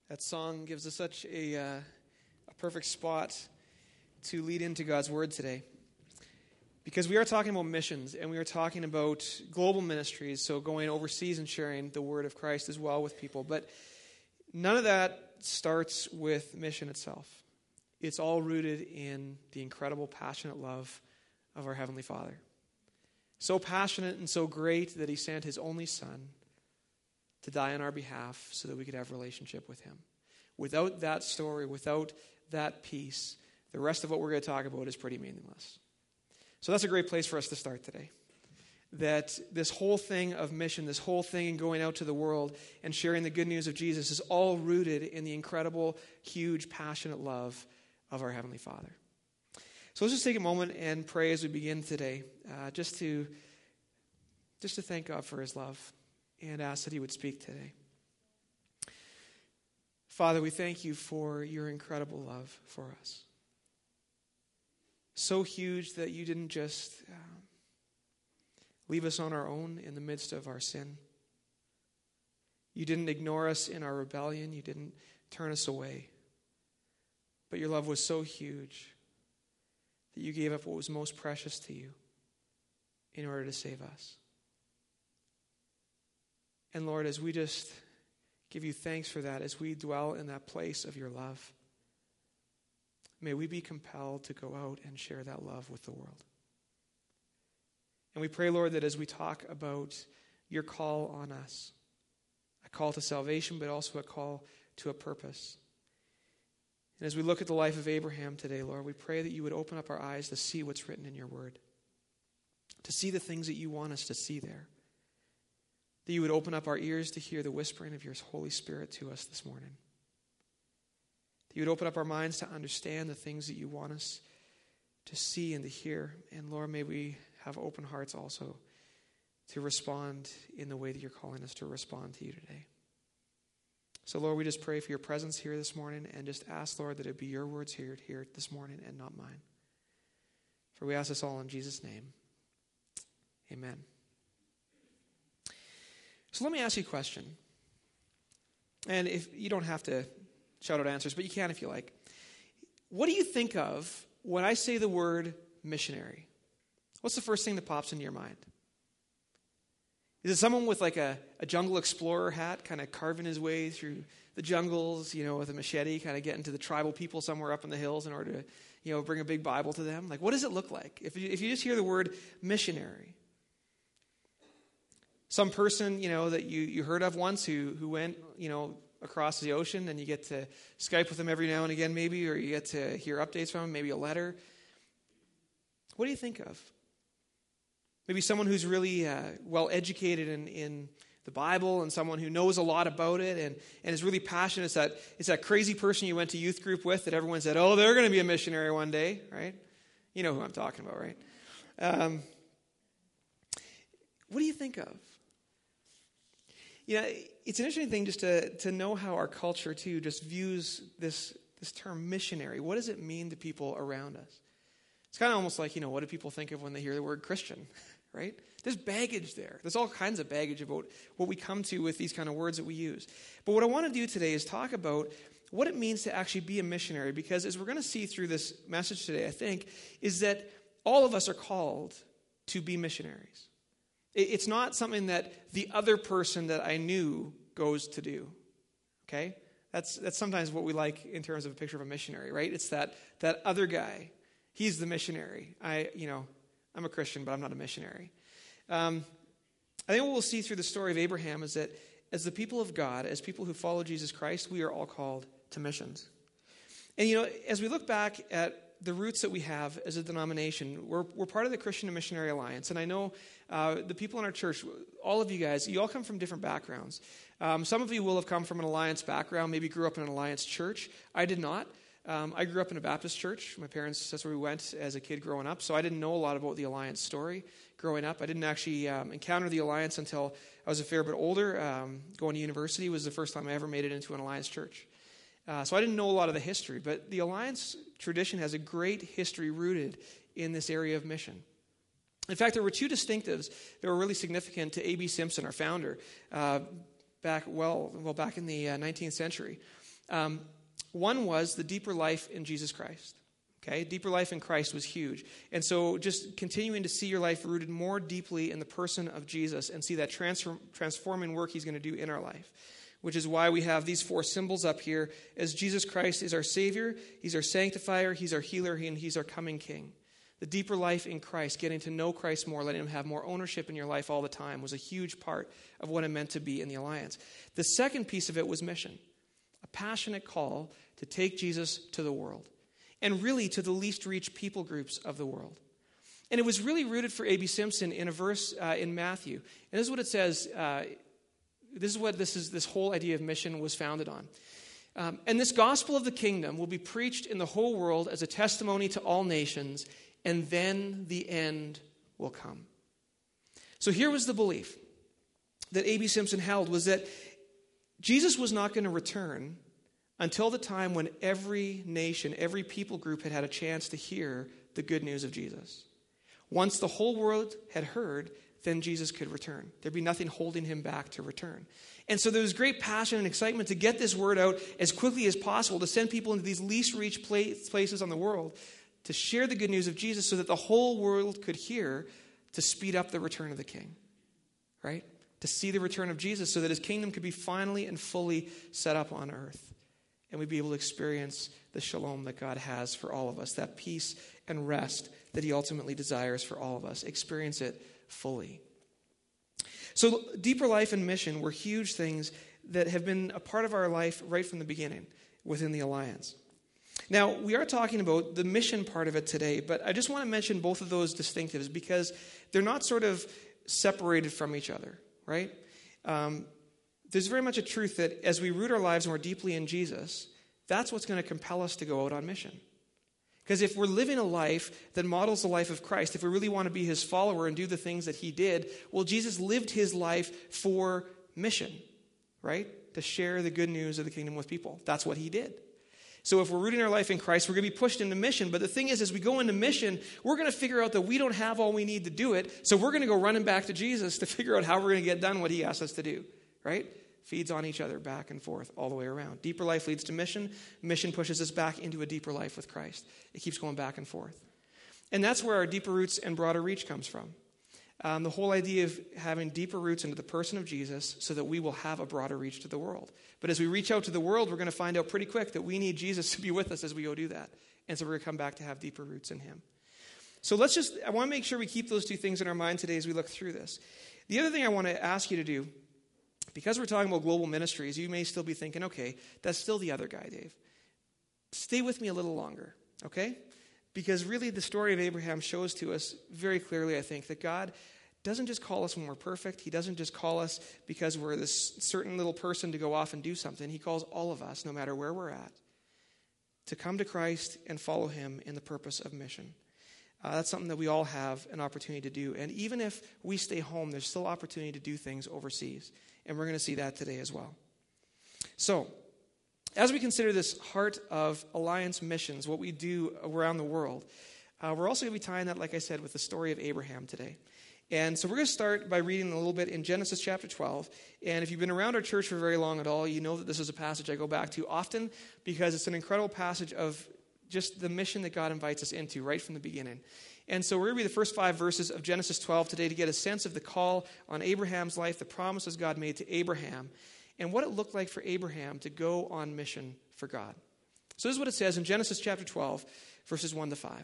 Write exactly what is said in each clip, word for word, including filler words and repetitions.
That song gives us such a, uh, a perfect spot to lead into God's Word today. Because we are talking about missions, and we are talking about global ministries, so going overseas and sharing the Word of Christ as well with people. But none of that starts with mission itself. It's all rooted in the incredible, passionate love of our Heavenly Father. So passionate and so great that He sent His only Son to die on our behalf so that we could have a relationship with Him. Without that story, without that piece, the rest of what we're going to talk about is pretty meaningless. So that's a great place for us to start today. That this whole thing of mission, this whole thing in going out to the world and sharing the good news of Jesus is all rooted in the incredible, huge, passionate love of our Heavenly Father. So let's just take a moment and pray as we begin today, uh, just to just to thank God for His love and ask that He would speak today. Father, we thank You for Your incredible love for us. So huge that You didn't just um, leave us on our own in the midst of our sin. You didn't ignore us in our rebellion. You didn't turn us away. But Your love was so huge that You gave up what was most precious to You in order to save us. And Lord, as we just give You thanks for that, as we dwell in that place of Your love, may we be compelled to go out and share that love with the world. And we pray, Lord, that as we talk about Your call on us, a call to salvation, but also a call to a purpose. And as we look at the life of Abraham today, Lord, we pray that You would open up our eyes to see what's written in Your word, to see the things that You want us to see there, that You would open up our ears to hear the whispering of Your Holy Spirit to us this morning, that You would open up our minds to understand the things that You want us to see and to hear. And Lord, may we have open hearts also to respond in the way that You're calling us to respond to You today. So Lord, we just pray for Your presence here this morning and just ask, Lord, that it be Your words here, here this morning and not mine. For we ask this all in Jesus' name. Amen. So let me ask you a question. And if you don't have to shout out answers, but you can if you like. What do you think of when I say the word missionary? What's the first thing that pops into your mind? Is it someone with like a, a jungle explorer hat, kind of carving his way through the jungles, you know, with a machete, kind of getting to the tribal people somewhere up in the hills in order to, you know, bring a big Bible to them? Like, what does it look like? If you, if you just hear the word missionary. Some person, you know, that you, you heard of once who, who went, you know, across the ocean, and you get to Skype with them every now and again maybe, or you get to hear updates from them, maybe a letter. What do you think of? Maybe someone who's really uh, well educated in, in the Bible, and someone who knows a lot about it and, and is really passionate. It's that, it's that crazy person you went to youth group with that everyone said, oh, they're going to be a missionary one day, right? You know who I'm talking about, right? Um, what do you think of? You know, it's an interesting thing just to, to know how our culture, too, just views this, this term missionary. What does it mean to people around us? It's kind of almost like, you know, what do people think of when they hear the word Christian, right? There's baggage there. There's all kinds of baggage about what we come to with these kind of words that we use. But what I want to do today is talk about what it means to actually be a missionary, because as we're going to see through this message today, I think, is that all of us are called to be missionaries. It's not something that the other person that I knew goes to do, okay? That's that's sometimes what we like in terms of a picture of a missionary, right? It's that that other guy. He's the missionary. I, you know, I'm a Christian, but I'm not a missionary. Um, I think what we'll see through the story of Abraham is that as the people of God, as people who follow Jesus Christ, we are all called to missions. And, you know, as we look back at the roots that we have as a denomination, we're, we're part of the Christian and Missionary Alliance. And I know uh, the people in our church, all of you guys, you all come from different backgrounds. Um, some of you will have come from an Alliance background, maybe grew up in an Alliance church. I did not. Um, I grew up in a Baptist church. My parents, that's where we went as a kid growing up. So I didn't know a lot about the Alliance story growing up. I didn't actually um, encounter the Alliance until I was a fair bit older. Um, going to university was the first time I ever made it into an Alliance church. Uh, so I didn't know a lot of the history. But the Alliance tradition has a great history rooted in this area of mission. In fact, there were two distinctives that were really significant to A B Simpson, our founder, uh, back well, well back in the uh, nineteenth century. Um, one was the deeper life in Jesus Christ. Okay, deeper life in Christ was huge. And so just continuing to see your life rooted more deeply in the person of Jesus and see that transform, transforming work he's going to do in our life, which is why we have these four symbols up here, as Jesus Christ is our Savior, he's our sanctifier, he's our healer, and he's our coming King. The deeper life in Christ, getting to know Christ more, letting him have more ownership in your life all the time, was a huge part of what it meant to be in the Alliance. The second piece of it was mission, a passionate call to take Jesus to the world, and really to the least reached people groups of the world. And it was really rooted for A B Simpson in a verse uh, in Matthew. And this is what it says. Uh, this is what this is. This whole idea of mission was founded on. Um, and this gospel of the kingdom will be preached in the whole world as a testimony to all nations, and then the end will come. So here was the belief that A B Simpson held, was that Jesus was not going to return until the time when every nation, every people group had had a chance to hear the good news of Jesus. Once the whole world had heard, then Jesus could return. There'd be nothing holding him back to return. And so there was great passion and excitement to get this word out as quickly as possible, to send people into these least reached places on the world, to share the good news of Jesus so that the whole world could hear, to speed up the return of the King, right? To see the return of Jesus so that his kingdom could be finally and fully set up on earth. And we'd be able to experience the shalom that God has for all of us, that peace and rest that he ultimately desires for all of us. Experience it fully. So deeper life and mission were huge things that have been a part of our life right from the beginning within the Alliance. Now, we are talking about the mission part of it today, but I just want to mention both of those distinctives because they're not sort of separated from each other, right? Um, There's very much a truth that as we root our lives more deeply in Jesus, that's what's going to compel us to go out on mission. Because if we're living a life that models the life of Christ, if we really want to be his follower and do the things that he did, well, Jesus lived his life for mission, right? To share the good news of the kingdom with people. That's what he did. So if we're rooting our life in Christ, we're going to be pushed into mission. But the thing is, as we go into mission, we're going to figure out that we don't have all we need to do it. So we're going to go running back to Jesus to figure out how we're going to get done what he asked us to do, right? Feeds on each other back and forth all the way around. Deeper life leads to mission. Mission pushes us back into a deeper life with Christ. It keeps going back and forth. And that's where our deeper roots and broader reach comes from. Um, the whole idea of having deeper roots into the person of Jesus so that we will have a broader reach to the world. But as we reach out to the world, we're going to find out pretty quick that we need Jesus to be with us as we go do that. And so we're going to come back to have deeper roots in him. So let's just, I want to make sure we keep those two things in our mind today as we look through this. The other thing I want to ask you to do, because we're talking about global ministries, you may still be thinking, okay, that's still the other guy, Dave. Stay with me a little longer, okay? Because really the story of Abraham shows to us very clearly, I think, that God doesn't just call us when we're perfect. He doesn't just call us because we're this certain little person to go off and do something. He calls all of us, no matter where we're at, to come to Christ and follow him in the purpose of mission. Uh, that's something that we all have an opportunity to do. And even if we stay home, there's still opportunity to do things overseas. And we're going to see that today as well. So, as we consider this heart of Alliance missions, what we do around the world, uh, we're also going to be tying that, like I said, with the story of Abraham today. And so we're going to start by reading a little bit in Genesis chapter twelve. And if you've been around our church for very long at all, you know that this is a passage I go back to often because it's an incredible passage of just the mission that God invites us into right from the beginning. And so we're going to read the first five verses of Genesis twelve today to get a sense of the call on Abraham's life, the promises God made to Abraham, and what it looked like for Abraham to go on mission for God. So this is what it says in Genesis chapter twelve, verses one to five.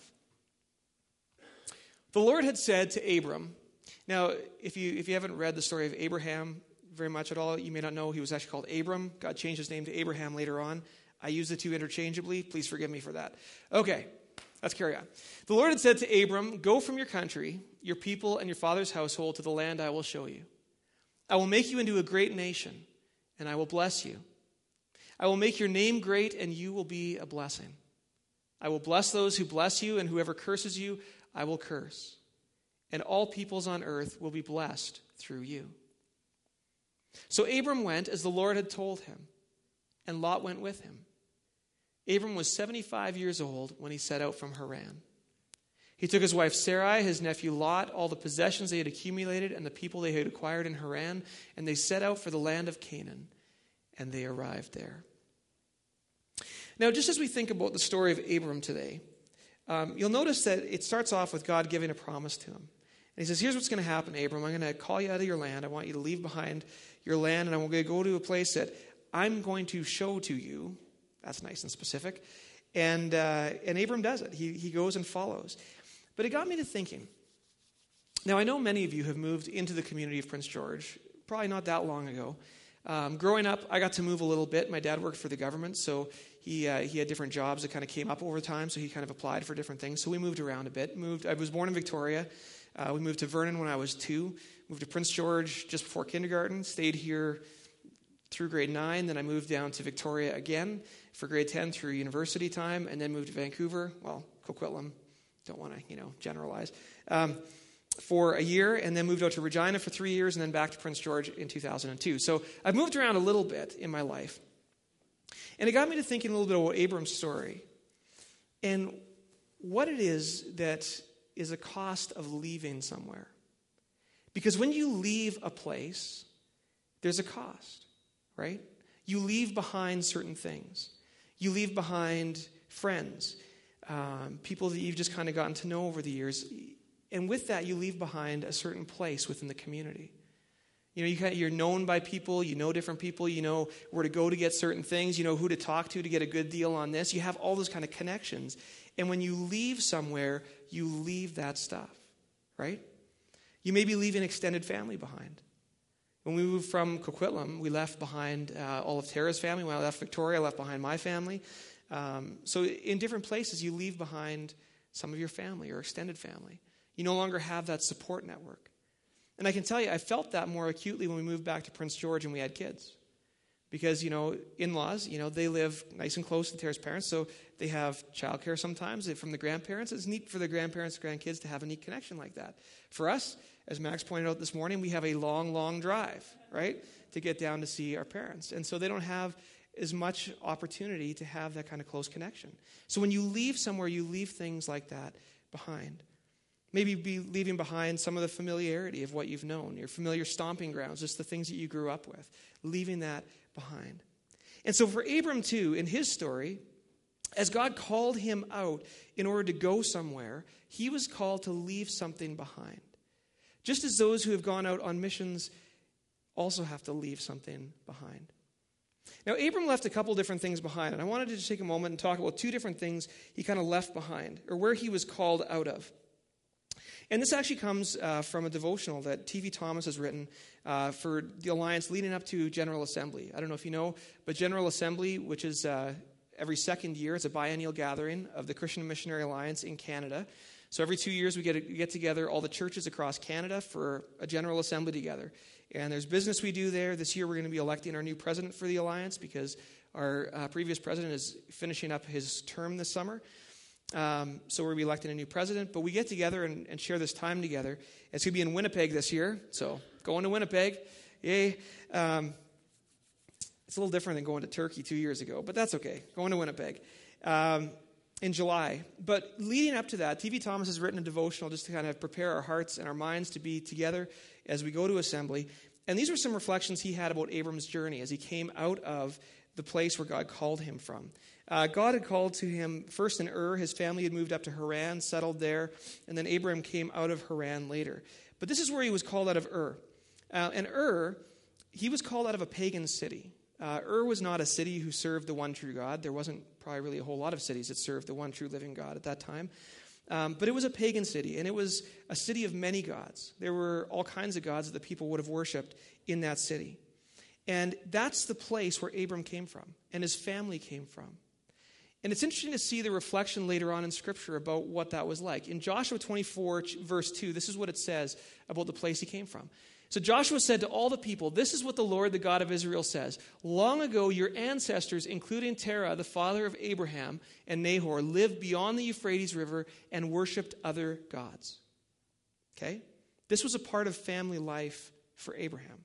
The Lord had said to Abram, now, if you if you haven't read the story of Abraham very much at all, you may not know he was actually called Abram. God changed his name to Abraham later on. I use the two interchangeably. Please forgive me for that. Okay, let's carry on. The Lord had said to Abram, go from your country, your people, and your father's household to the land I will show you. I will make you into a great nation, and I will bless you. I will make your name great, and you will be a blessing. I will bless those who bless you, and whoever curses you, I will curse. And all peoples on earth will be blessed through you. So Abram went as the Lord had told him, and Lot went with him. Abram was seventy-five years old when he set out from Haran. He took his wife Sarai, his nephew Lot, all the possessions they had accumulated, and the people they had acquired in Haran, and they set out for the land of Canaan, and they arrived there. Now, just as we think about the story of Abram today, um, you'll notice that it starts off with God giving a promise to him. And he says, here's what's going to happen, Abram. I'm going to call you out of your land. I want you to leave behind your land, and I'm going to go to a place that I'm going to show to you. That's nice and specific. And uh, and Abram does it. He, he goes and follows. But it got me to thinking. Now, I know many of you have moved into the community of Prince George, probably not that long ago. Um, growing up, I got to move a little bit. My dad worked for the government, so he uh, he had different jobs that kind of came up over time, so he kind of applied for different things. So we moved around a bit. Moved. I was born in Victoria. Uh, we moved to Vernon when I was two. Moved to Prince George just before kindergarten. Stayed here through grade nine. Then I moved down to Victoria again for grade ten through university time, and then moved to Vancouver. Well, Coquitlam. Don't want to, you know, generalize. Um, for a year, and then moved out to Regina for three years, and then back to Prince George in two thousand two. So I've moved around a little bit in my life. And it got me to thinking a little bit about Abram's story and what it is that is a cost of leaving somewhere. Because when you leave a place, there's a cost, right? You leave behind certain things. You leave behind friends, um, people that you've just kind of gotten to know over the years. And with that, you leave behind a certain place within the community. You know, you kind of, you're known by people, you know different people, you know where to go to get certain things, you know who to talk to to get a good deal on this. You have all those kind of connections. And when you leave somewhere, you leave that stuff, right? You may be leaving extended family behind. When we moved from Coquitlam, we left behind uh, all of Tara's family. When I left Victoria, I left behind my family. Um, so in different places, you leave behind some of your family or extended family. You no longer have that support network. And I can tell you, I felt that more acutely when we moved back to Prince George and we had kids. Because, you know, in-laws, you know, they live nice and close to Tara's parents, so they have childcare sometimes from the grandparents. It's neat for the grandparents and grandkids to have a neat connection like that. For us, as Max pointed out this morning, we have a long, long drive, right, to get down to see our parents. And so they don't have as much opportunity to have that kind of close connection. So when you leave somewhere, you leave things like that behind. Maybe be leaving behind some of the familiarity of what you've known, your familiar stomping grounds, just the things that you grew up with, leaving that behind. And so for Abram, too, in his story, as God called him out in order to go somewhere, he was called to leave something behind. Just as those who have gone out on missions also have to leave something behind. Now, Abram left a couple different things behind, and I wanted to just take a moment and talk about two different things he kind of left behind, or where he was called out of. And this actually comes uh, from a devotional that T V Thomas has written uh, for the Alliance leading up to General Assembly. I don't know if you know, but General Assembly, which is uh, every second year, it's a biennial gathering of the Christian Missionary Alliance in Canada. So every two years we get, we get together, all the churches across Canada, for a General Assembly together. And there's business we do there. This year we're going to be electing our new president for the Alliance because our uh, previous president is finishing up his term this summer. Um, so we're going to be electing a new president, but we get together and, and share this time together. It's going to be in Winnipeg this year, so going to Winnipeg, yay. Um, it's a little different than going to Turkey two years ago, but that's okay. Going to Winnipeg um, in July. But leading up to that, T V Thomas has written a devotional just to kind of prepare our hearts and our minds to be together as we go to assembly. And these were some reflections he had about Abram's journey as he came out of the place where God called him from. Uh, God had called to him first in Ur. His family had moved up to Haran, settled there, and then Abram came out of Haran later. But this is where he was called out of Ur. Uh, and Ur, he was called out of a pagan city. Uh, Ur was not a city who served the one true God. There wasn't probably really a whole lot of cities that served the one true living God at that time. Um, but it was a pagan city, and it was a city of many gods. There were all kinds of gods that the people would have worshipped in that city. And that's the place where Abram came from, and his family came from. And it's interesting to see the reflection later on in Scripture about what that was like. In Joshua twenty-four, verse two, this is what it says about the place he came from. So Joshua said to all the people, "This is what the Lord, the God of Israel, says. Long ago, your ancestors, including Terah, the father of Abraham and Nahor, lived beyond the Euphrates River and worshipped other gods." Okay? This was a part of family life for Abraham.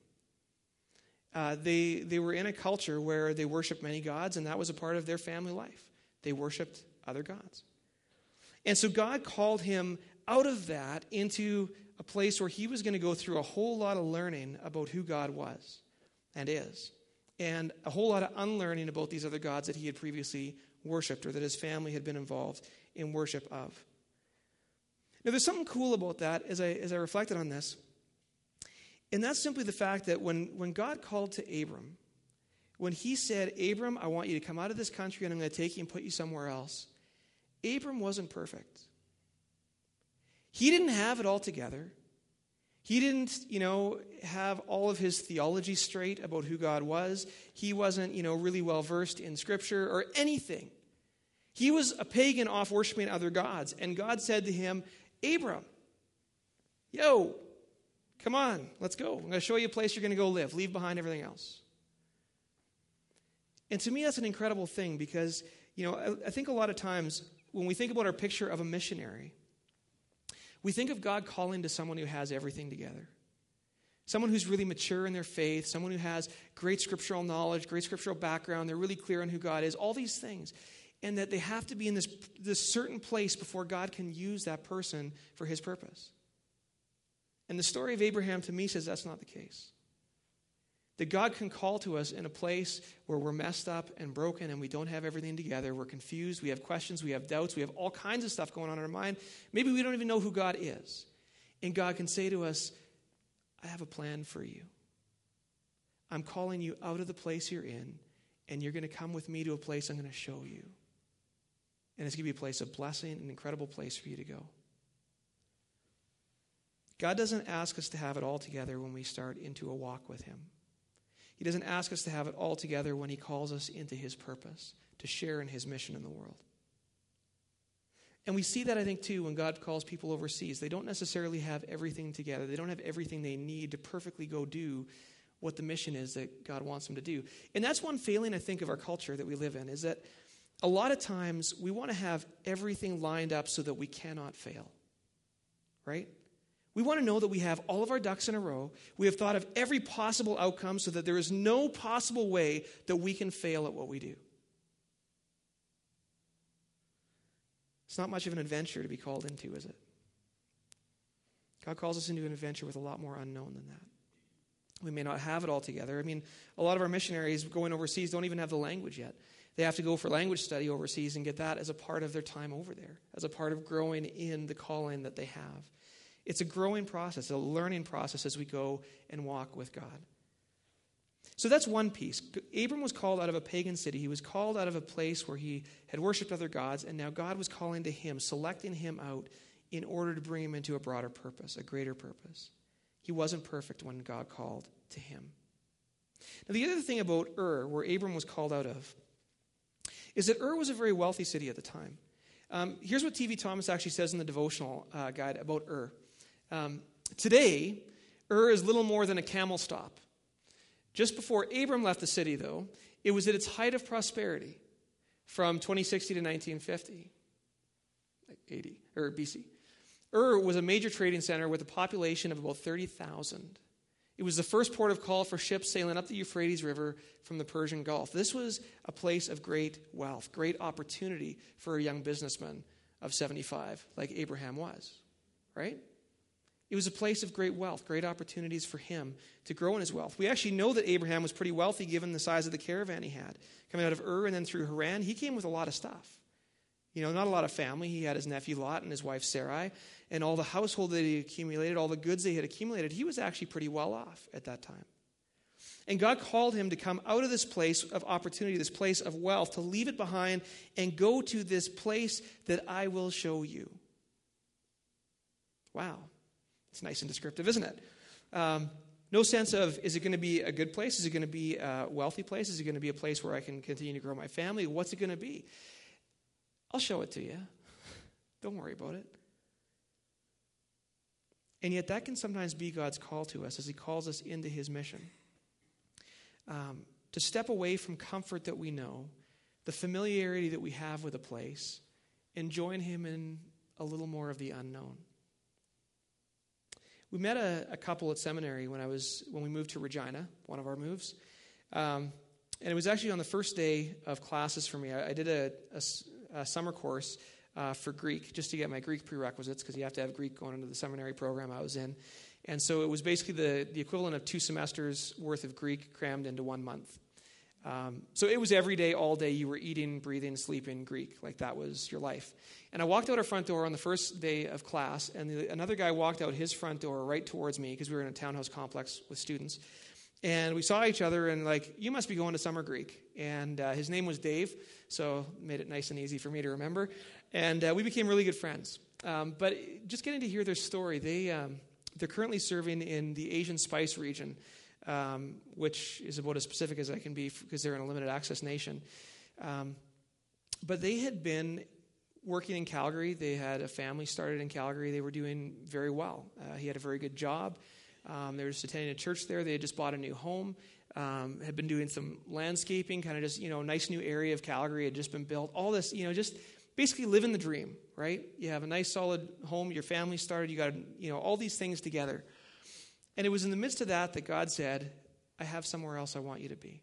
Uh, they, they were in a culture where they worshiped many gods, and that was a part of their family life. They worshipped other gods. And so God called him out of that into a place where he was going to go through a whole lot of learning about who God was and is and a whole lot of unlearning about these other gods that he had previously worshipped or that his family had been involved in worship of. Now, there's something cool about that as I, as I reflected on this, and that's simply the fact that when, when God called to Abram, when he said, Abram, I want you to come out of this country and I'm going to take you and put you somewhere else, Abram wasn't perfect. He didn't have it all together. He didn't, you know, have all of his theology straight about who God was. He wasn't, you know, really well versed in Scripture or anything. He was a pagan off worshiping other gods. And God said to him, Abram, yo, come on, let's go. I'm going to show you a place you're going to go live. Leave behind everything else. And to me, that's an incredible thing because, you know, I, I think a lot of times when we think about our picture of a missionary, we think of God calling to someone who has everything together. Someone who's really mature in their faith, someone who has great scriptural knowledge, great scriptural background, they're really clear on who God is, all these things. And that they have to be in this, this certain place before God can use that person for his purpose. And the story of Abraham to me says that's not the case. That God can call to us in a place where we're messed up and broken and we don't have everything together. We're confused. We have questions. We have doubts. We have all kinds of stuff going on in our mind. Maybe we don't even know who God is. And God can say to us, I have a plan for you. I'm calling you out of the place you're in, and you're going to come with me to a place I'm going to show you. And it's going to be a place of blessing, an incredible place for you to go. God doesn't ask us to have it all together when we start into a walk with him. He doesn't ask us to have it all together when he calls us into his purpose, to share in his mission in the world. And we see that, I think, too, when God calls people overseas. They don't necessarily have everything together. They don't have everything they need to perfectly go do what the mission is that God wants them to do. And that's one failing, I think, of our culture that we live in, is that a lot of times we want to have everything lined up so that we cannot fail, right? We want to know that we have all of our ducks in a row. We have thought of every possible outcome so that there is no possible way that we can fail at what we do. It's not much of an adventure to be called into, is it? God calls us into an adventure with a lot more unknown than that. We may not have it all together. I mean, a lot of our missionaries going overseas don't even have the language yet. They have to go for language study overseas and get that as a part of their time over there, as a part of growing in the calling that they have. It's a growing process, a learning process as we go and walk with God. So that's one piece. Abram was called out of a pagan city. He was called out of a place where he had worshipped other gods, and now God was calling to him, selecting him out in order to bring him into a broader purpose, a greater purpose. He wasn't perfect when God called to him. Now, the other thing about Ur, where Abram was called out of, is that Ur was a very wealthy city at the time. Um, here's what T V Thomas actually says in the devotional uh, guide about Ur. Um, Today, Ur is little more than a camel stop. Just before Abram left the city, though, it was at its height of prosperity from twenty sixty to nineteen fifty, like eighty, or B C. Ur was a major trading center with a population of about thirty thousand. It was the first port of call for ships sailing up the Euphrates River from the Persian Gulf. This was a place of great wealth, great opportunity for a young businessman of seventy-five, like Abraham was, right? It was a place of great wealth, great opportunities for him to grow in his wealth. We actually know that Abraham was pretty wealthy given the size of the caravan he had. Coming out of Ur and then through Haran, he came with a lot of stuff. You know, not a lot of family. He had his nephew Lot and his wife Sarai, and all the household that he accumulated, all the goods they had accumulated. He was actually pretty well off at that time. And God called him to come out of this place of opportunity, this place of wealth, to leave it behind and go to this place that I will show you. Wow. It's nice and descriptive, isn't it? Um, no sense of, is it going to be a good place? Is it going to be a wealthy place? Is it going to be a place where I can continue to grow my family? What's it going to be? I'll show it to you. Don't worry about it. And yet that can sometimes be God's call to us as he calls us into his mission. Um, to step away from comfort that we know, the familiarity that we have with a place, and join him in a little more of the unknown. We met a, a couple at seminary when I was when we moved to Regina, one of our moves. Um, and it was actually on the first day of classes for me. I, I did a, a, a summer course uh, for Greek, just to get my Greek prerequisites, because you have to have Greek going into the seminary program I was in. And so it was basically the, the equivalent of two semesters worth of Greek crammed into one month. Um, so it was every day, all day, you were eating, breathing, sleeping Greek. Like that was your life. And I walked out our front door on the first day of class, and the, another guy walked out his front door right towards me because we were in a townhouse complex with students. And we saw each other and like, you must be going to summer Greek. And uh, his name was Dave, so made it nice and easy for me to remember. And uh, we became really good friends. Um, but just getting to hear their story, they, um, they're currently serving in the Asian Spice region, um, which is about as specific as I can be because they're in a limited access nation. Um, but they had been working in Calgary. They had a family started in Calgary. They were doing very well. Uh, he had a very good job. Um, they were just attending a church there. They had just bought a new home, um, had been doing some landscaping, kind of just, you know, nice new area of Calgary had just been built. All this, you know, just basically living the dream, right? You have a nice solid home, your family started, you got, you know, all these things together. And it was in the midst of that that God said, I have somewhere else I want you to be.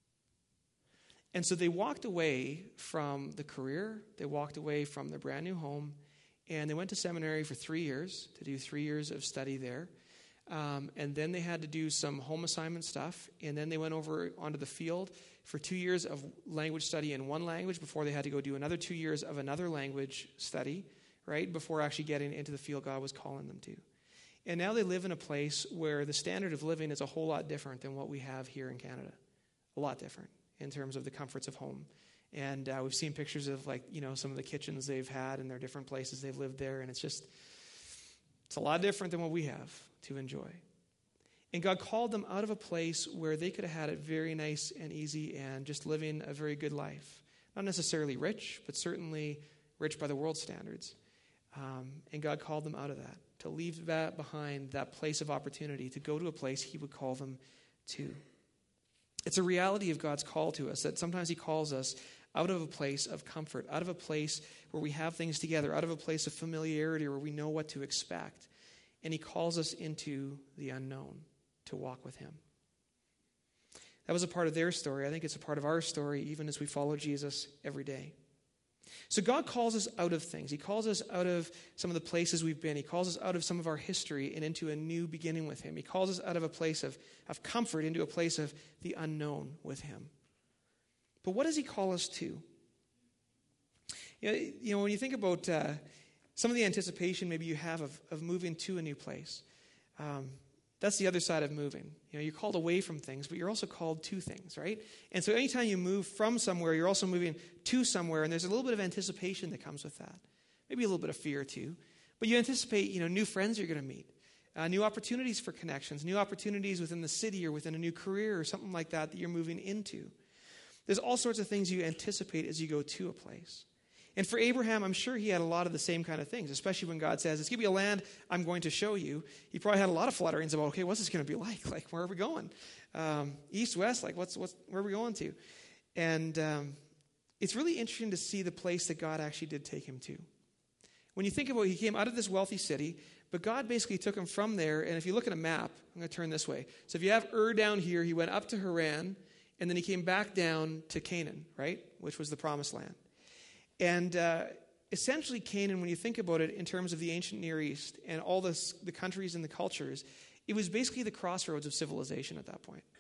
And so they walked away from the career, they walked away from their brand new home, and they went to seminary for three years to do three years of study there. Um, and then they had to do some home assignment stuff. And then they went over onto the field for two years of language study in one language before they had to go do another two years of another language study, right, before actually getting into the field God was calling them to. And now they live in a place where the standard of living is a whole lot different than what we have here in Canada. A lot different in terms of the comforts of home. And uh, we've seen pictures of, like, you know, some of the kitchens they've had in their different places they've lived there. And it's just, it's a lot different than what we have to enjoy. And God called them out of a place where they could have had it very nice and easy and just living a very good life. Not necessarily rich, but certainly rich by the world's standards. Um, and God called them out of that, to leave that behind, that place of opportunity, to go to a place he would call them to. It's a reality of God's call to us, that sometimes he calls us out of a place of comfort, out of a place where we have things together, out of a place of familiarity where we know what to expect. And he calls us into the unknown to walk with him. That was a part of their story. I think it's a part of our story, even as we follow Jesus every day. So God calls us out of things. He calls us out of some of the places we've been. He calls us out of some of our history and into a new beginning with him. He calls us out of a place of, of comfort into a place of the unknown with him. But what does he call us to? You know, you know when you think about uh, some of the anticipation maybe you have of, of moving to a new place, um, that's the other side of moving. You know, you're called away from things, but you're also called to things, right? And so anytime you move from somewhere, you're also moving to somewhere, and there's a little bit of anticipation that comes with that. Maybe a little bit of fear too. But you anticipate, you know, new friends you're going to meet, uh, new opportunities for connections, new opportunities within the city or within a new career or something like that that you're moving into. There's all sorts of things you anticipate as you go to a place. And for Abraham, I'm sure he had a lot of the same kind of things, especially when God says, it's going to be a land I'm going to show you. He probably had a lot of flutterings about, okay, what's this going to be like? Like, where are we going? Um, east, west, like, what's, what's, where are we going to? And um, it's really interesting to see the place that God actually did take him to. When you think about it, he came out of this wealthy city, but God basically took him from there. And if you look at a map, I'm going to turn this way. So if you have Ur down here, he went up to Haran, and then he came back down to Canaan, right, which was the promised land. And uh, essentially Canaan, when you think about it in terms of the ancient Near East and all this, the countries and the cultures, it was basically the crossroads of civilization at that point,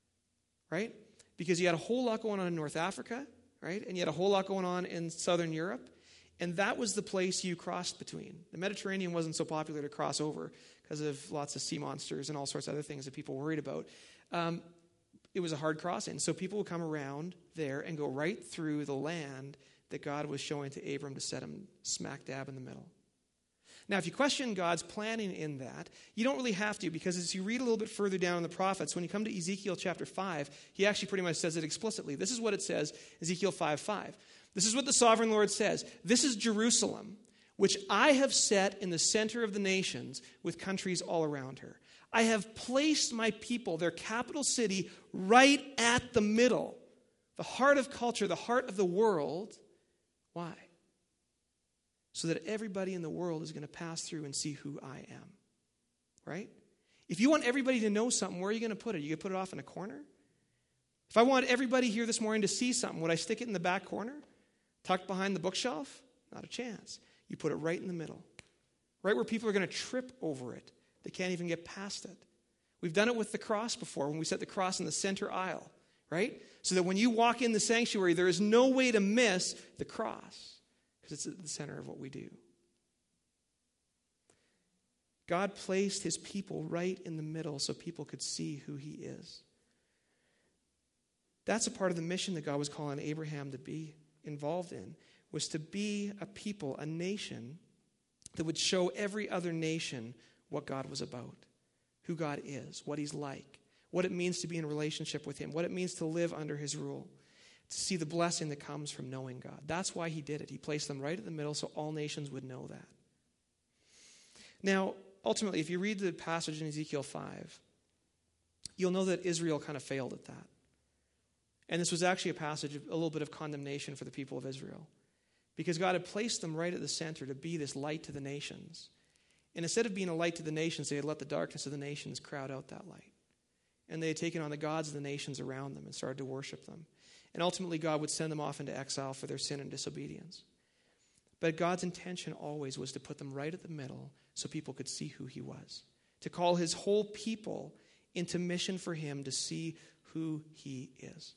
right? Because you had a whole lot going on in North Africa, right? And you had a whole lot going on in Southern Europe. And that was the place you crossed between. The Mediterranean wasn't so popular to cross over because of lots of sea monsters and all sorts of other things that people worried about. Um, it was a hard crossing. So people would come around there and go right through the land that God was showing to Abram to set him smack dab in the middle. Now, if you question God's planning in that, you don't really have to, because as you read a little bit further down in the prophets, when you come to Ezekiel chapter five, he actually pretty much says it explicitly. This is what it says, Ezekiel five five. This is what the sovereign Lord says. This is Jerusalem, which I have set in the center of the nations with countries all around her. I have placed my people, their capital city, right at the middle, the heart of culture, the heart of the world. Why? So that everybody in the world is going to pass through and see who I am. Right? If you want everybody to know something, where are you going to put it? You going to put it off in a corner? If I want everybody here this morning to see something, would I stick it in the back corner? Tucked behind the bookshelf? Not a chance. You put it right in the middle. Right where people are going to trip over it. They can't even get past it. We've done it with the cross before when we set the cross in the center aisle. right? So that when you walk in the sanctuary, there is no way to miss the cross because it's at the center of what we do. God placed his people right in the middle so people could see who he is. That's a part of the mission that God was calling Abraham to be involved in, was to be a people, a nation that would show every other nation what God was about, who God is, what he's like, what it means to be in relationship with him, what it means to live under his rule, to see the blessing that comes from knowing God. That's why he did it. He placed them right at the middle so all nations would know that. Now, ultimately, if you read the passage in Ezekiel five, you'll know that Israel kind of failed at that. And this was actually a passage of a little bit of condemnation for the people of Israel, because God had placed them right at the center to be this light to the nations. And instead of being a light to the nations, they had let the darkness of the nations crowd out that light. And they had taken on the gods of the nations around them and started to worship them. And ultimately, God would send them off into exile for their sin and disobedience. But God's intention always was to put them right at the middle so people could see who he was, to call his whole people into mission for him to see who he is.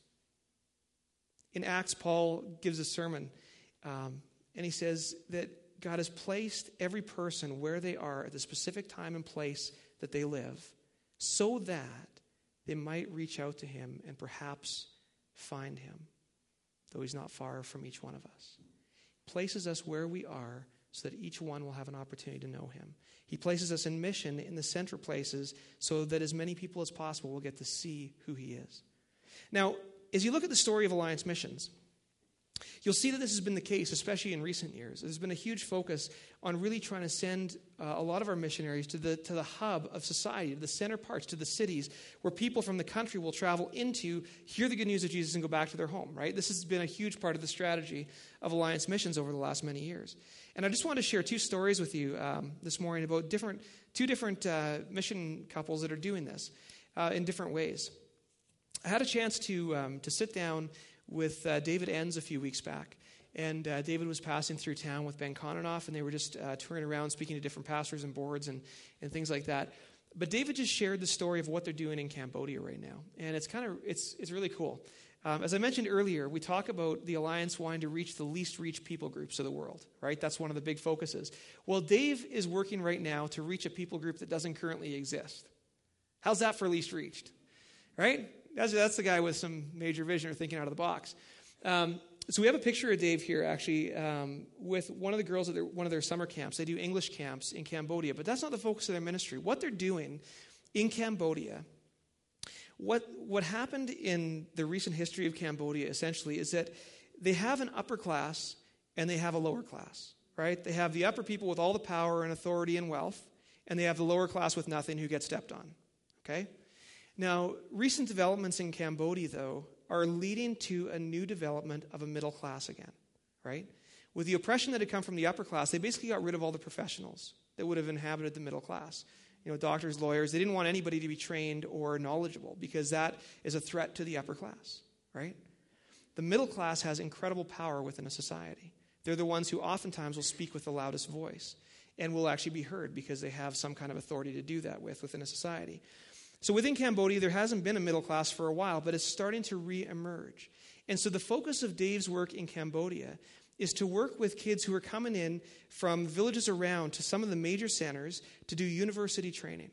In Acts, Paul gives a sermon, um, and he says that God has placed every person where they are at the specific time and place that they live so that they might reach out to him and perhaps find him, though he's not far from each one of us. He places us where we are so that each one will have an opportunity to know him. He places us in mission in the central places so that as many people as possible will get to see who he is. Now, as you look at the story of Alliance Missions, you'll see that this has been the case, especially in recent years. There's been a huge focus on really trying to send uh, a lot of our missionaries to the to the hub of society, to the center parts, to the cities, where people from the country will travel into, hear the good news of Jesus, and go back to their home, right? This has been a huge part of the strategy of Alliance Missions over the last many years. And I just want to share two stories with you um, this morning about different two different uh, mission couples that are doing this uh, in different ways. I had a chance to um, to sit down with uh, David Enns a few weeks back. And uh, David was passing through town with Ben Kononov, and they were just uh, touring around speaking to different pastors and boards and, and things like that. But David just shared the story of what they're doing in Cambodia right now. And it's kind of, it's it's really cool. Um, as I mentioned earlier, we talk about the Alliance wanting to reach the least reached people groups of the world, right? That's one of the big focuses. Well, Dave is working right now to reach a people group that doesn't currently exist. How's that for least reached, right? That's, that's the guy with some major vision or thinking out of the box. Um, so we have a picture of Dave here, actually, um, with one of the girls at their, one of their summer camps. They do English camps in Cambodia, but that's not the focus of their ministry. What they're doing in Cambodia, what what happened in the recent history of Cambodia, essentially, is that they have an upper class and they have a lower class, right? They have the upper people with all the power and authority and wealth, and they have the lower class with nothing who get stepped on, okay? Now, recent developments in Cambodia, though, are leading to a new development of a middle class again, right? With the oppression that had come from the upper class, they basically got rid of all the professionals that would have inhabited the middle class. You know, doctors, lawyers, they didn't want anybody to be trained or knowledgeable because that is a threat to the upper class, right? The middle class has incredible power within a society. They're the ones who oftentimes will speak with the loudest voice and will actually be heard because they have some kind of authority to do that with within a society. So within Cambodia, there hasn't been a middle class for a while, but it's starting to re-emerge. And so the focus of Dave's work in Cambodia is to work with kids who are coming in from villages around to some of the major centers to do university training.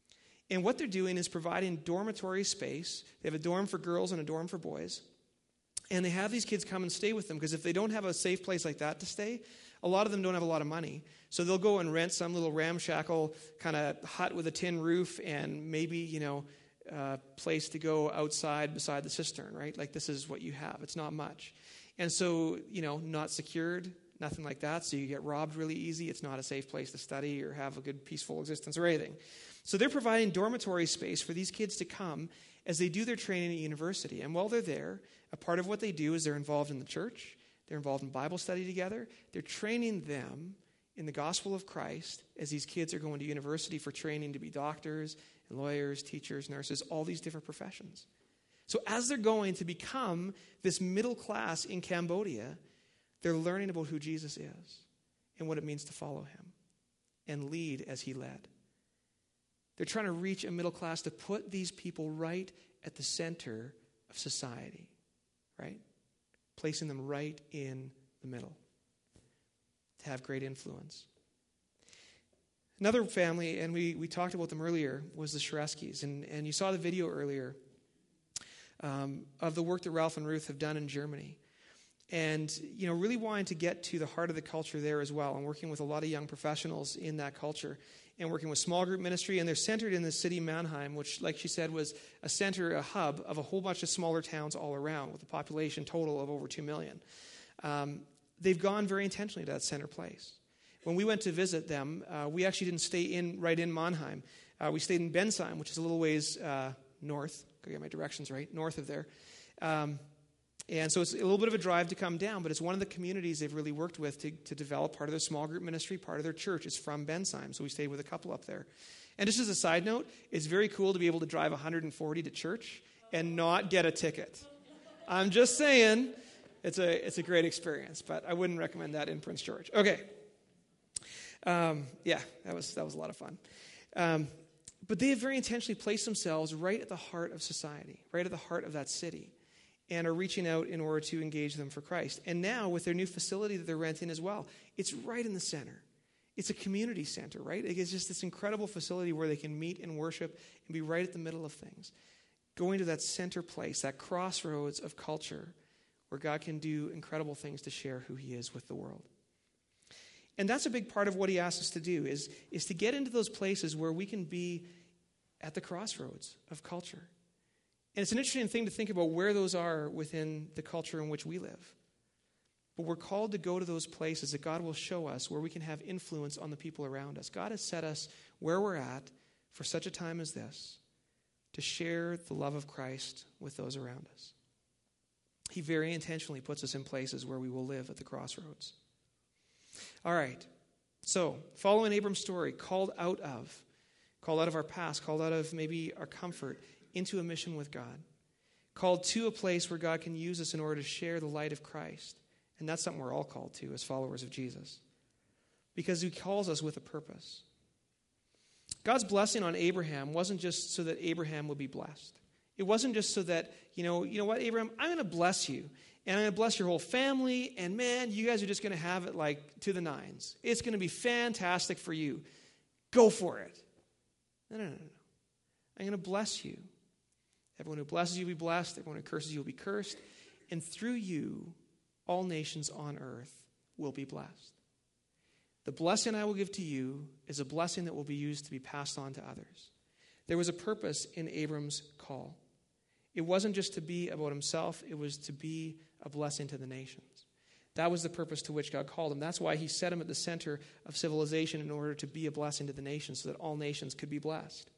And what they're doing is providing dormitory space. They have a dorm for girls and a dorm for boys. And they have these kids come and stay with them because if they don't have a safe place like that to stay, a lot of them don't have a lot of money. So they'll go and rent some little ramshackle kind of hut with a tin roof and maybe, you know, a place to go outside beside the cistern, right? Like this is what you have. It's not much. And so, you know, not secured, nothing like that. So you get robbed really easy. It's not a safe place to study or have a good peaceful existence or anything. So they're providing dormitory space for these kids to come as they do their training at university. And while they're there, a part of what they do is they're involved in the church. They're involved in Bible study together. They're training them in the gospel of Christ as these kids are going to university for training to be doctors and lawyers, teachers, nurses, all these different professions. So as they're going to become this middle class in Cambodia, they're learning about who Jesus is and what it means to follow him and lead as he led. They're trying to reach a middle class to put these people right at the center of society, right? Placing them right in the middle to have great influence. Another family, and we, we talked about them earlier, was the Shareskis. And, and you saw the video earlier um, of the work that Ralph and Ruth have done in Germany. And, you know, really wanting to get to the heart of the culture there as well, and working with a lot of young professionals in that culture, and working with small group ministry. And they're centered in the city of Mannheim, which, like she said, was a center, a hub of a whole bunch of smaller towns all around, with a population total of over two million. Um, they've gone very intentionally to that center place. When we went to visit them, uh, we actually didn't stay in right in Mannheim. Uh, we stayed in Bensheim, which is a little ways uh, north. Gotta get my directions right. North of there. Um, and so it's a little bit of a drive to come down, but it's one of the communities they've really worked with to, to develop part of their small group ministry. Part of their church is from Bensheim, so we stayed with a couple up there. And just as a side note, it's very cool to be able to drive one hundred forty to church and not get a ticket. I'm just saying, it's a it's a great experience, but I wouldn't recommend that in Prince George. Okay. Um, yeah, that was that was a lot of fun. Um, but they have very intentionally placed themselves right at the heart of society, right at the heart of that city, and are reaching out in order to engage them for Christ. And now with their new facility that they're renting as well, it's right in the center. It's a community center, right? It's just this incredible facility where they can meet and worship and be right at the middle of things. Going to that center place, that crossroads of culture where God can do incredible things to share who he is with the world. And that's a big part of what he asks us to do, is, is to get into those places where we can be at the crossroads of culture. And it's an interesting thing to think about where those are within the culture in which we live. But we're called to go to those places that God will show us where we can have influence on the people around us. God has set us where we're at for such a time as this to share the love of Christ with those around us. He very intentionally puts us in places where we will live at the crossroads. All right, so following Abram's story, called out of, called out of our past, called out of maybe our comfort, into a mission with God, called to a place where God can use us in order to share the light of Christ. And that's something we're all called to as followers of Jesus, because he calls us with a purpose. God's blessing on Abraham wasn't just so that Abraham would be blessed. It wasn't just so that, you know, you know what, Abraham, I'm going to bless you. And I'm going to bless your whole family. And man, you guys are just going to have it like to the nines. It's going to be fantastic for you. Go for it. No, no, no, no. I'm going to bless you. Everyone who blesses you will be blessed. Everyone who curses you will be cursed. And through you, all nations on earth will be blessed. The blessing I will give to you is a blessing that will be used to be passed on to others. There was a purpose in Abram's call. It wasn't just to be about himself. It was to be a blessing to the nations. That was the purpose to which God called him. That's why he set him at the center of civilization in order to be a blessing to the nations so that all nations could be blessed.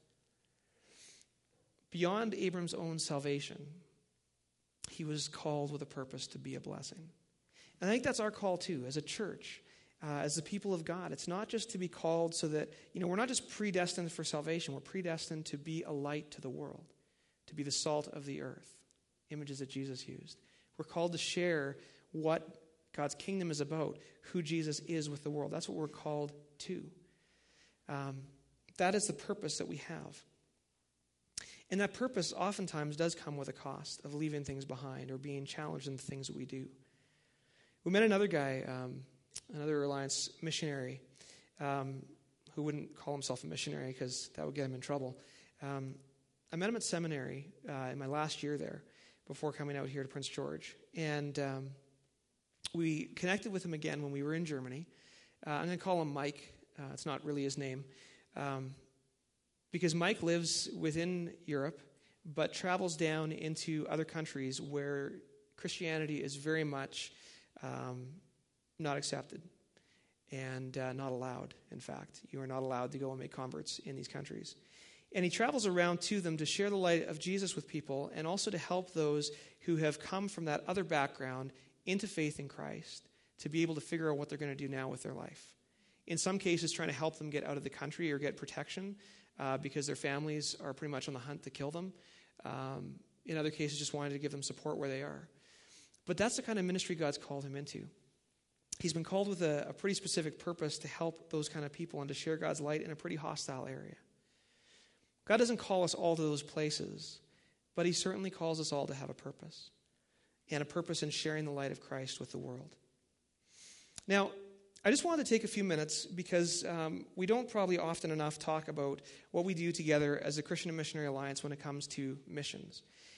Beyond Abram's own salvation, he was called with a purpose to be a blessing. And I think that's our call too, as a church, uh, as the people of God. It's not just to be called so that, you know, we're not just predestined for salvation. We're predestined to be a light to the world, to be the salt of the earth, images that Jesus used. We're called to share what God's kingdom is about, who Jesus is with the world. That's what we're called to. Um, that is the purpose that we have. And that purpose oftentimes does come with a cost of leaving things behind or being challenged in the things that we do. We met another guy, um, another Alliance missionary, um, who wouldn't call himself a missionary because that would get him in trouble. Um, I met him at seminary uh, in my last year there before coming out here to Prince George. And um, we connected with him again when we were in Germany. Uh, I'm going to call him Mike. Uh, it's not really his name. Um, because Mike lives within Europe, but travels down into other countries where Christianity is very much um, not accepted and uh, not allowed, in fact. You are not allowed to go and make converts in these countries. And he travels around to them to share the light of Jesus with people and also to help those who have come from that other background into faith in Christ to be able to figure out what they're going to do now with their life. In some cases, trying to help them get out of the country or get protection uh, because their families are pretty much on the hunt to kill them. Um, in other cases, just wanting to give them support where they are. But that's the kind of ministry God's called him into. He's been called with a, a pretty specific purpose to help those kind of people and to share God's light in a pretty hostile area. God doesn't call us all to those places but he certainly calls us all to have a purpose, and a purpose in sharing the light of Christ with the world. Now, I just wanted to take a few minutes because um, we don't probably often enough talk about what we do together as a Christian and Missionary Alliance when it comes to missions.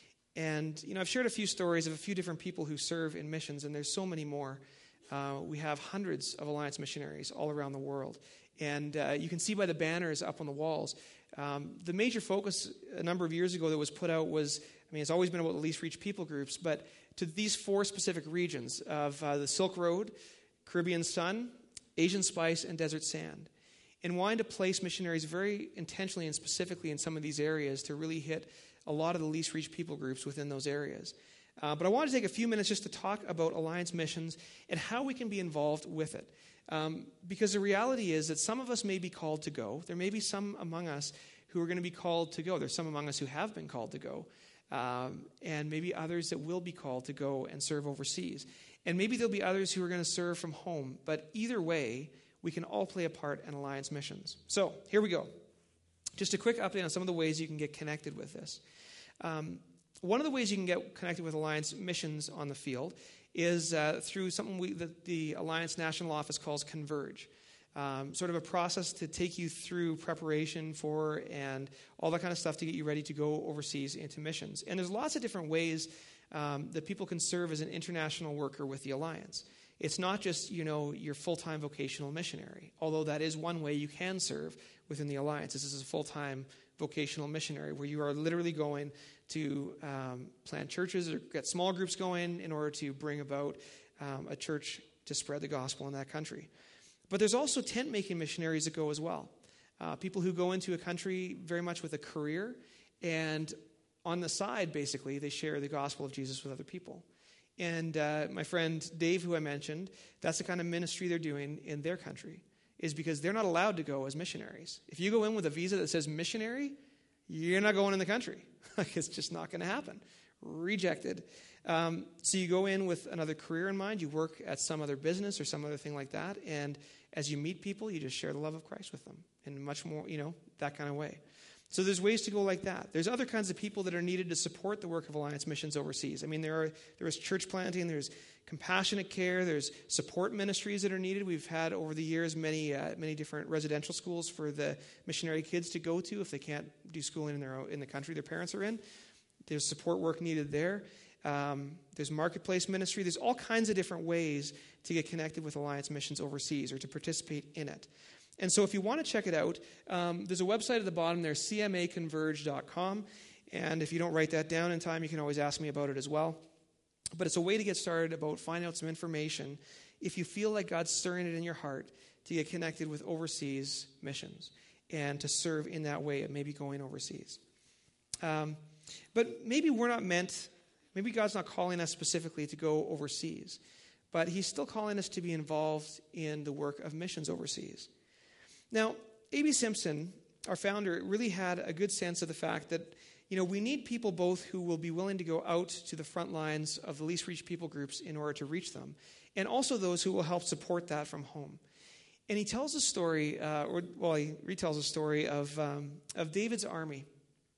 And, you know, I've shared a few stories of a few different people who serve in missions, and there's so many more. Uh, we have hundreds of Alliance missionaries all around the world. And uh, you can see by the banners up on the walls, um, the major focus a number of years ago that was put out was, I mean, it's always been about the least reached people groups, but to these four specific regions of uh, the Silk Road, Caribbean Sun, Asian Spice, and Desert Sand. And wanting to place missionaries very intentionally and specifically in some of these areas to really hit a lot of the least reached people groups within those areas. Uh, but I want to take a few minutes just to talk about Alliance missions and how we can be involved with it. Um, because the reality is that some of us may be called to go. There may be some among us who are going to be called to go. There's some among us who have been called to go. Um, and maybe others that will be called to go and serve overseas. And maybe there'll be others who are going to serve from home. But either way, we can all play a part in Alliance missions. So here we go. Just a quick update on some of the ways you can get connected with this. Um, one of the ways you can get connected with Alliance missions on the field is uh, through something we, that the Alliance National Office calls Converge. Um, sort of a process to take you through preparation for and all that kind of stuff to get you ready to go overseas into missions. And there's lots of different ways um, that people can serve as an international worker with the Alliance. It's not just, you know, your full-time vocational missionary, although that is one way you can serve within the Alliance. This is a full-time vocational missionary where you are literally going to um, plant churches or get small groups going in order to bring about um, a church to spread the gospel in that country. But there's also tent-making missionaries that go as well. Uh, people who go into a country very much with a career, and on the side, basically, they share the gospel of Jesus with other people. And uh, my friend Dave, who I mentioned, that's the kind of ministry they're doing in their country, is because they're not allowed to go as missionaries. If you go in with a visa that says missionary, you're not going in the country. Like, it's just not going to happen. Rejected. Um, so you go in with another career in mind. You work at some other business or some other thing like that. And as you meet people, you just share the love of Christ with them in much more, you know, that kind of way. So there's ways to go like that. There's other kinds of people that are needed to support the work of Alliance missions overseas. I mean, there are there is church planting, there's compassionate care, there's support ministries that are needed. We've had over the years many uh, many different residential schools for the missionary kids to go to if they can't do schooling in their own, in the country their parents are in. There's support work needed there. Um, there's marketplace ministry. There's all kinds of different ways to get connected with Alliance missions overseas or to participate in it. And so if you want to check it out, um, there's a website at the bottom there, c m a converge dot com. And if you don't write that down in time, you can always ask me about it as well. But it's a way to get started about finding out some information if you feel like God's stirring it in your heart to get connected with overseas missions and to serve in that way of maybe going overseas. Um, but maybe we're not meant, maybe God's not calling us specifically to go overseas, but he's still calling us to be involved in the work of missions overseas. Now, A B Simpson, our founder, really had a good sense of the fact that, you know, we need people both who will be willing to go out to the front lines of the least reached people groups in order to reach them, and also those who will help support that from home. And he tells a story, uh, or well, he retells a story of um, of David's army.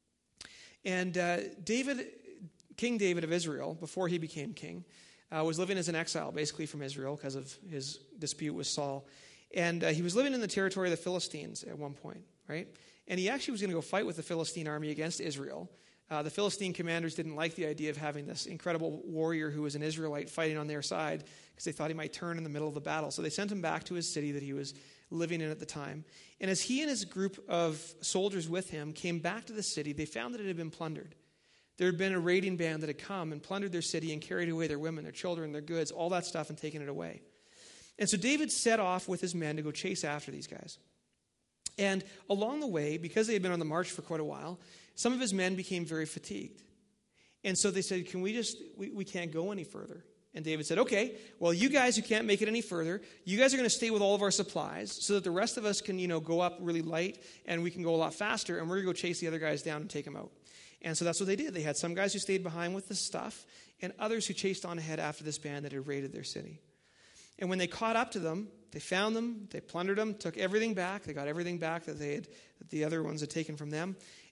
And uh, David, King David of Israel, before he became king, uh, was living as an exile, basically from Israel because of his dispute with Saul. And uh, he was living in the territory of the Philistines at one point, right? And he actually was going to go fight with the Philistine army against Israel. Uh, the Philistine commanders didn't like the idea of having this incredible warrior who was an Israelite fighting on their side because they thought he might turn in the middle of the battle. So they sent him back to his city that he was living in at the time. And as he and his group of soldiers with him came back to the city, they found that it had been plundered. There had been a raiding band that had come and plundered their city and carried away their women, their children, their goods, all that stuff, and taken it away. And so David set off with his men to go chase after these guys. And along the way, because they had been on the march for quite a while, some of his men became very fatigued. And so they said, can we just, we, we can't go any further. And David said, okay, well, you guys who can't make it any further, you guys are going to stay with all of our supplies so that the rest of us can, you know, go up really light and we can go a lot faster, and we're going to go chase the other guys down and take them out. And so that's what they did. They had some guys who stayed behind with the stuff and others who chased on ahead after this band that had raided their city. And when they caught up to them, they found them, they plundered them, took everything back. They got everything back that they had, that the other ones had taken from them.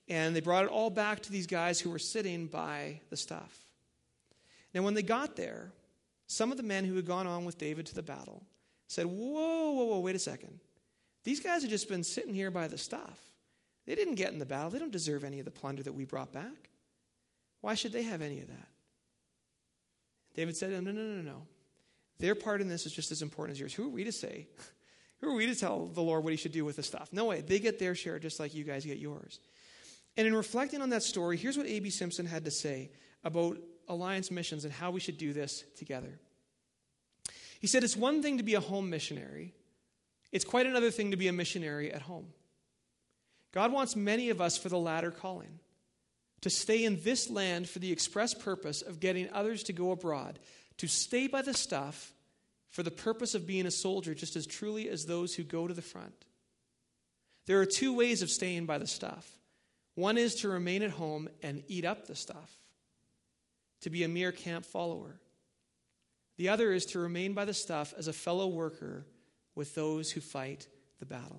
And they brought it all back to these guys who were sitting by the stuff. Now, when they got there, some of the men who had gone on with David to the battle said, whoa, whoa, whoa, wait a second. These guys have just been sitting here by the stuff. They didn't get in the battle. They don't deserve any of the plunder that we brought back. Why should they have any of that? David said, no, no, no, no, no. Their part in this is just as important as yours. Who are we to say? Who are we to tell the Lord what he should do with the stuff? No way. They get their share just like you guys get yours. And in reflecting on that story, here's what A B Simpson had to say about Alliance missions and how we should do this together. He said, it's one thing to be a home missionary. It's quite another thing to be a missionary at home. God wants many of us for the latter calling, to stay in this land for the express purpose of getting others to go abroad, to stay by the stuff for the purpose of being a soldier just as truly as those who go to the front. There are two ways of staying by the stuff. One is to remain at home and eat up the stuff, to be a mere camp follower. The other is to remain by the stuff as a fellow worker with those who fight the battle.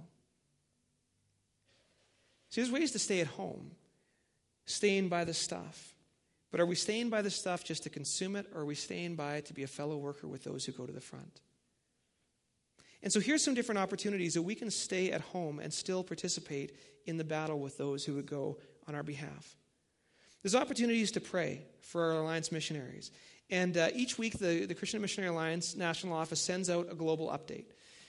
See, there's ways to stay at home, staying by the stuff. But are we staying by the stuff just to consume it, or are we staying by it to be a fellow worker with those who go to the front? And so here's some different opportunities that we can stay at home and still participate in the battle with those who would go on our behalf. There's opportunities to pray for our Alliance missionaries. And uh, each week, the, the Christian Missionary Alliance National Office sends out a global update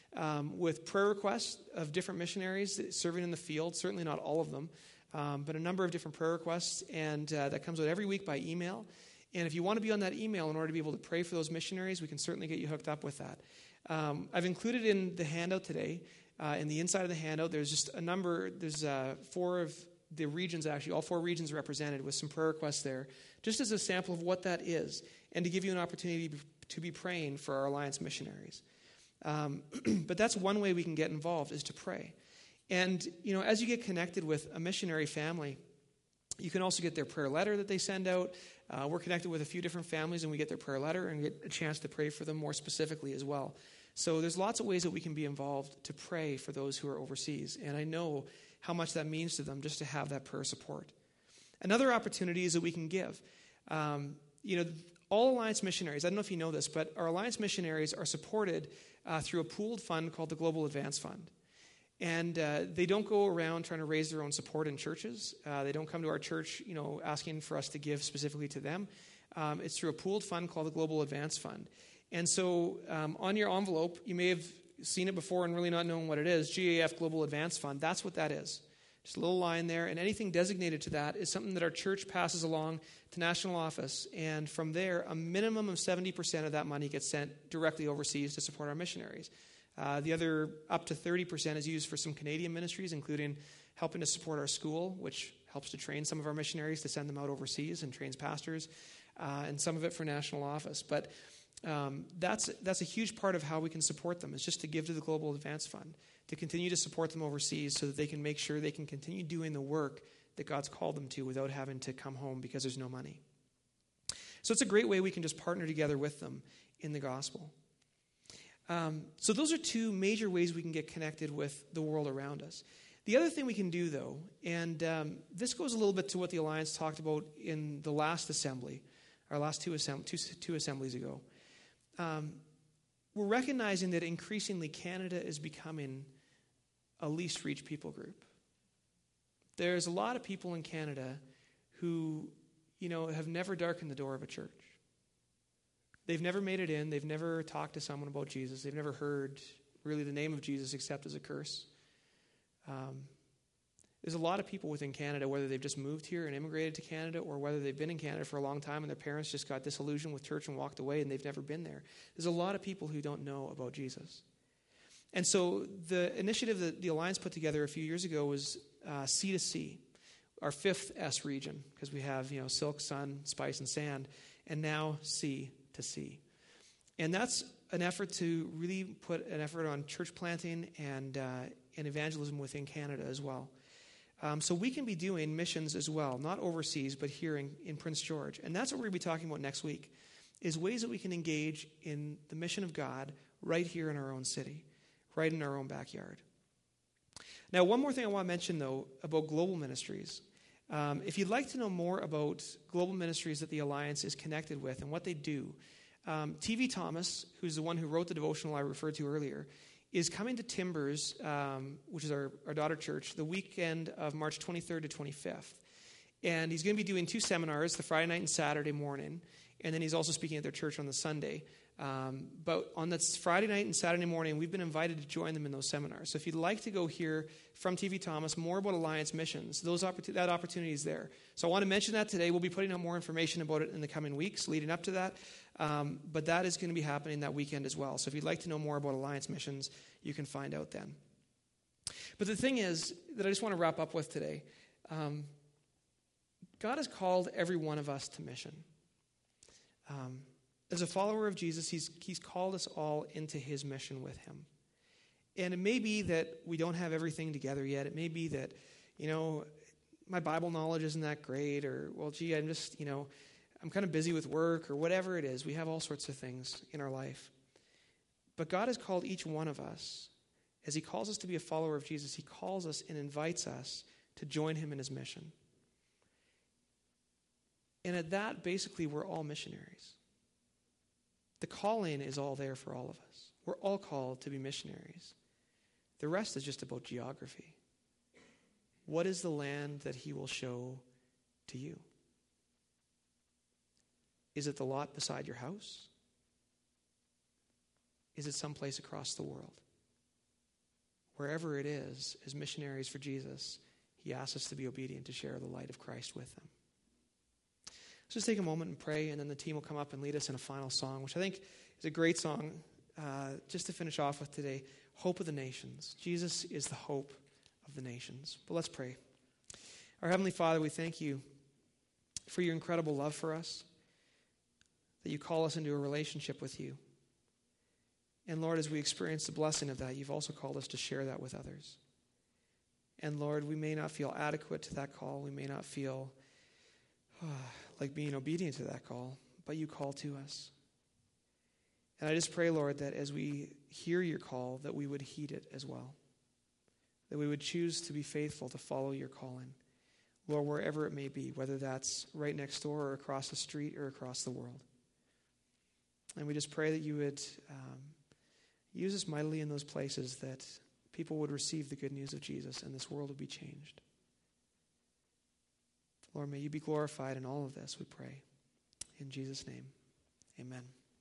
um, with prayer requests of different missionaries serving in the field, certainly not all of them, um, but a number of different prayer requests. And uh, that comes out every week by email. And if you want to be on that email in order to be able to pray for those missionaries, we can certainly get you hooked up with that. Um, I've included in the handout today, uh, in the inside of the handout, there's just a number, there's uh, four of the regions, actually, all four regions represented with some prayer requests there, just as a sample of what that is, and to give you an opportunity to be praying for our Alliance missionaries. Um, but that's one way we can get involved, is to pray. And, you know, as you get connected with a missionary family, you can also get their prayer letter that they send out. Uh, we're connected with a few different families, and we get their prayer letter and get a chance to pray for them more specifically as well. So there's lots of ways that we can be involved to pray for those who are overseas. And I know how much that means to them just to have that prayer support. Another opportunity is that we can give. Um, you know, all Alliance missionaries, I don't know if you know this, but our Alliance missionaries are supported uh, through a pooled fund called the Global Advance Fund. And uh, they don't go around trying to raise their own support in churches. Uh, they don't come to our church, you know, asking for us to give specifically to them. Um, it's through a pooled fund called the Global Advance Fund. And so um, on your envelope, you may have seen it before and really not known what it is, G A F Global Advance Fund. That's what that is. Just a little line there. And anything designated to that is something that our church passes along to national office. And from there, a minimum of seventy percent of that money gets sent directly overseas to support our missionaries. Uh, the other up to thirty percent is used for some Canadian ministries, including helping to support our school, which helps to train some of our missionaries to send them out overseas and trains pastors, uh, and some of it for national office. But um, that's that's a huge part of how we can support them, is just to give to the Global Advance Fund, to continue to support them overseas so that they can make sure they can continue doing the work that God's called them to without having to come home because there's no money. So it's a great way we can just partner together with them in the gospel. Um, so those are two major ways we can get connected with the world around us. The other thing we can do, though, and um, this goes a little bit to what the Alliance talked about in the last assembly, our last two, assemb- two, two assemblies ago. Um, we're recognizing that increasingly Canada is becoming a least reached people group. There's a lot of people in Canada who, you know, have never darkened the door of a church. They've never made it in. They've never talked to someone about Jesus. They've never heard really the name of Jesus except as a curse. Um, there's a lot of people within Canada, whether they've just moved here and immigrated to Canada or whether they've been in Canada for a long time and their parents just got disillusioned with church and walked away and they've never been there. There's a lot of people who don't know about Jesus. And so the initiative that the Alliance put together a few years ago was uh, C to C, our fifth S region, because we have, you know, silk, sun, spice, and sand, and now C to C. And that's an effort to really put an effort on church planting and, uh, and evangelism within Canada as well. Um, so we can be doing missions as well, not overseas, but here in, in Prince George. And that's what we're going to be talking about next week, is ways that we can engage in the mission of God right here in our own city, right in our own backyard. Now, one more thing I want to mention, though, about global ministries. Um, if you'd like to know more about global ministries that the Alliance is connected with and what they do, um, T V Thomas, who's the one who wrote the devotional I referred to earlier, is coming to Timbers, um, which is our, our daughter church, the weekend of March twenty-third to twenty-fifth. And he's going to be doing two seminars, the Friday night and Saturday morning, and then he's also speaking at their church on the Sunday. Um, but on that Friday night and Saturday morning, we've been invited to join them in those seminars. So if you'd like to go hear from T V Thomas more about Alliance missions, those opportun- that opportunity is there. So I want to mention that today. We'll be putting out more information about it in the coming weeks leading up to that. Um, but that is going to be happening that weekend as well. So if you'd like to know more about Alliance missions, you can find out then. But the thing is that I just want to wrap up with today. Um, God has called every one of us to mission. Um, as a follower of Jesus, he's, he's called us all into his mission with him. And it may be that we don't have everything together yet. It may be that, you know, my Bible knowledge isn't that great, or, well, gee, I'm just, you know, I'm kind of busy with work, or whatever it is. We have all sorts of things in our life. But God has called each one of us, as he calls us to be a follower of Jesus, he calls us and invites us to join him in his mission. And at that, basically, we're all missionaries. The calling is all there for all of us. We're all called to be missionaries. The rest is just about geography. What is the land that he will show to you? Is it the lot beside your house? Is it someplace across the world? Wherever it is, as missionaries for Jesus, he asks us to be obedient to share the light of Christ with them. Let's just take a moment and pray, and then the team will come up and lead us in a final song, which I think is a great song uh, just to finish off with today. Hope of the nations. Jesus is the hope of the nations. But let's pray. Our Heavenly Father, we thank you for your incredible love for us, that you call us into a relationship with you. And Lord, as we experience the blessing of that, you've also called us to share that with others. And Lord, we may not feel adequate to that call. We may not feel uh, like being obedient to that call, but you call to us. And I just pray, Lord, that as we hear your call, that we would heed it as well. That we would choose to be faithful to follow your calling, Lord, wherever it may be, whether that's right next door or across the street or across the world. And we just pray that you would um, use us mightily in those places, that people would receive the good news of Jesus and this world would be changed. Lord, may you be glorified in all of this, we pray. In Jesus' name, amen.